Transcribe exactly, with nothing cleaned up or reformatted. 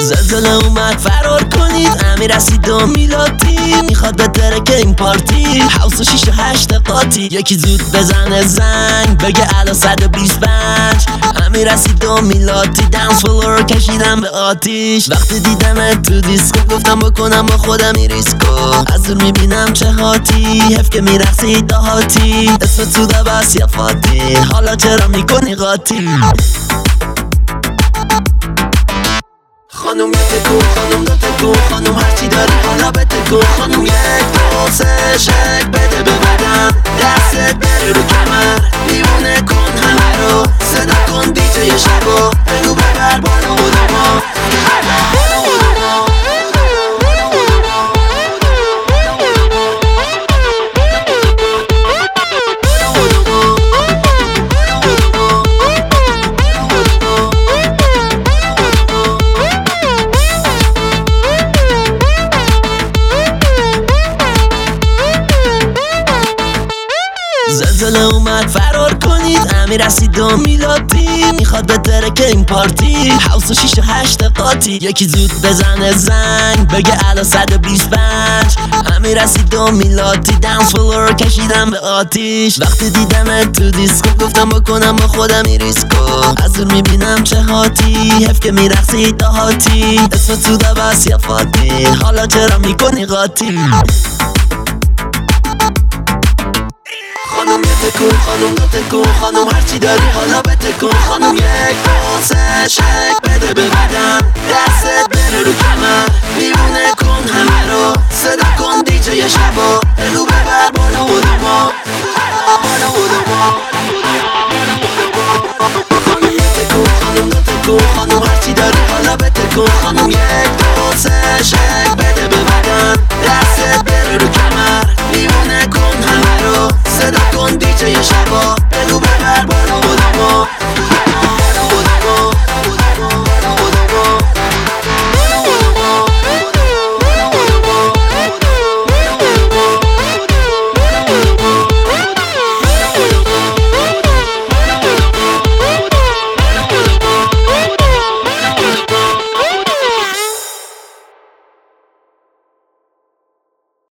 زلزله اومد فرار کنید، امیر رسید و میلادی میخواد بترکه این پارتی. حوس و شیش و هشت قاطی، یکی زود بزنه زنگ بگه الا صد و بیست و پنج. امیر رسید و میلادی دنس فلور کشیدم به آتیش. وقتی دیدم تو دیسکو گفتم بکنم با خودم این ریسکو. از دور میبینم چه هاتی، حف که میرقصی دهاتی. اسم تو دبست یا فاتی، حالا چرا میکنی قاطی؟ خانوم یه تکو، خانوم دو تکو، خانوم هرچی داری حالا به تکو. خانوم یک دو سه شک بده به بدن، دستت بره رو کمر، دیوونه کن همه رو. صدا کن دیجی شبو، بگو ببر بالا و دما. زلزله اومد فرار کنید، امیر رسید و میلادی میخواد بترکه این پارتی. حوس و شیش و هشت قاطی، یکی زود بزنه زنگ بگه الا صد و بیست و پنج. امیر رسید و میلادی دنس فلور کشیدم به آتیش. وقتی دیدم تو دیسکو گفتم بکنم با خودم این ریسکو. از دور میبینم چه هاتی، حف که میرقصی دهاتی. اسم تو دبست یا فاتی، حالا چرا میکنی قاطی؟ خانوم یه تکو، خانوم دو تکو، خانوم هرچی داری حالا به تکو. خانوم یک دو سه شک بده به بدن، دستت بره رو کمر، دیوونه کن همه رو. صدا کن دیجی شبو، بگو ببر بالا و دما. بالا و دما. خانوم یه تکو، خانوم دو تکو، خانوم هرچی داری حالا به تکو. خانوم یک